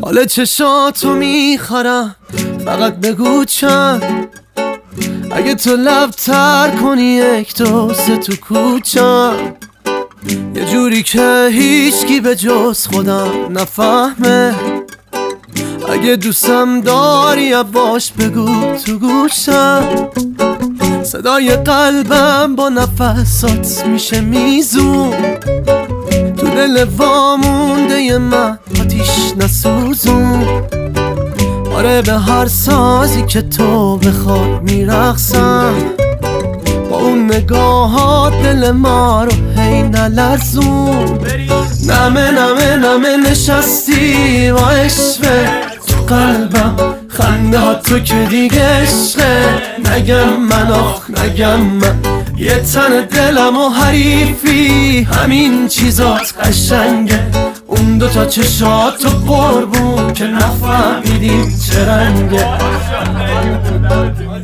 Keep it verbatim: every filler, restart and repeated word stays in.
حال چشاتو میخورم، فقط بگو چند. اگه تو لب تر کنی یک دو سه تو کوچم، یه جوری که هیچکی به جز خودم نفهمه. اگه دوستم داری باش بگو تو گوشم، صدای قلبم با نفسات میشه میزون. تو دل وامونده من آتیش نسوزون. آره به هر سازی که تو بخوای میرقصم، با اون نگاهات دل ما رو هی نلرزون. نمه نمه نمه نشستی با عشقه تو قلبم، خنده ها تو که دیگه عشقه. نگم من آخ نگم من، یه تن دلم و حریفی، همین چیزات قشنگه. اون دوتا چشات و قربون که نفهمیدیم چه رنگه.